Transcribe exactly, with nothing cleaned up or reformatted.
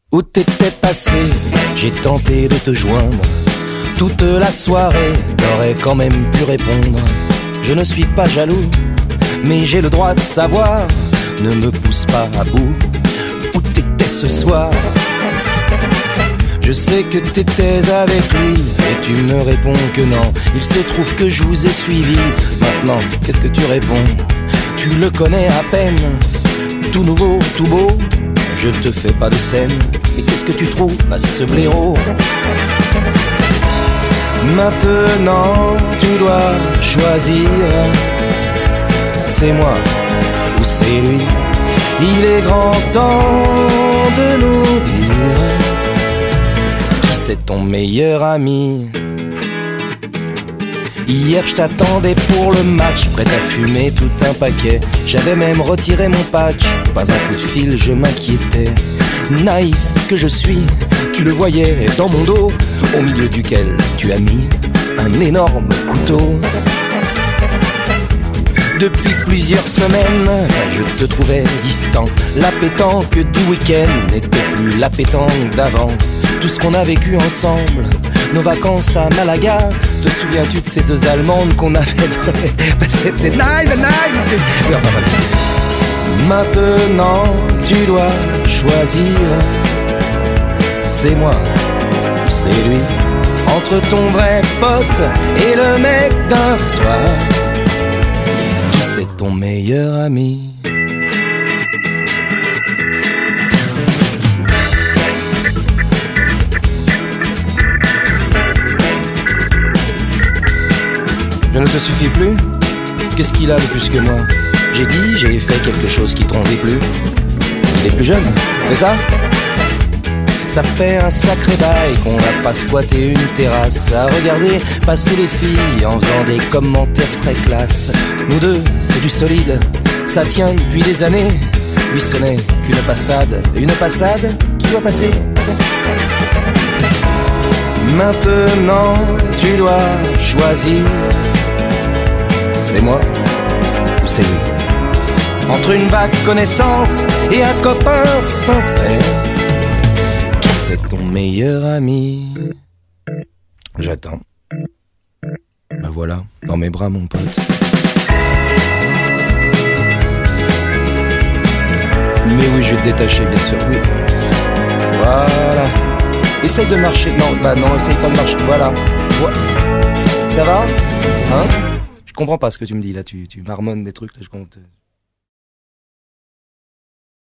Où t'étais passé, j'ai tenté de te joindre. Toute la soirée, t'aurais quand même pu répondre. Je ne suis pas jaloux, mais j'ai le droit de savoir. Ne me pousse pas à bout. Où t'étais ce soir? Je sais que t'étais avec lui et tu me réponds que non. Il se trouve que je vous ai suivi. Maintenant, qu'est-ce que tu réponds? Tu le connais à peine, tout nouveau, tout beau. Je te fais pas de scène, mais qu'est-ce que tu trouves à ce blaireau? Maintenant, tu dois choisir. C'est moi ou c'est lui. Il est grand temps de nous dire qui c'est ton meilleur ami. Hier je t'attendais pour le match, prêt à fumer tout un paquet. J'avais même retiré mon patch, pas un coup de fil, je m'inquiétais. Naïf que je suis, tu le voyais dans mon dos, au milieu duquel tu as mis un énorme couteau. Depuis plusieurs semaines, je te trouvais distant. La pétanque du week-end n'était plus la pétanque d'avant. Tout ce qu'on a vécu ensemble, nos vacances à Malaga. Te souviens-tu de ces deux Allemandes qu'on avait donné? C'était nice, nice. Maintenant, tu dois choisir. C'est moi ou c'est lui. Entre ton vrai pote et le mec d'un soir, qui c'est ton meilleur ami? Je ne te suffis plus? Qu'est-ce qu'il a de plus que moi? J'ai dit, j'ai fait quelque chose qui t'en déplut. Il est plus jeune, c'est ça? Ça fait un sacré bail qu'on n'a pas squatté une terrasse à regarder passer les filles en faisant des commentaires très classe. Nous deux, c'est du solide, ça tient depuis des années. Lui ce n'est qu'une passade, une passade qui doit passer. Maintenant, tu dois choisir. C'est moi ou c'est lui? Entre une vague connaissance et un copain sincère, qui c'est ton meilleur ami? J'attends. Ben voilà, dans mes bras mon pote. Mais oui, je vais te détacher, bien sûr, oui. Voilà. Essaye de marcher. Non, bah non, essaye pas de marcher. Voilà. Ça va? Hein? Je comprends pas ce que tu me dis là, tu, tu marmonnes des trucs là, je compte.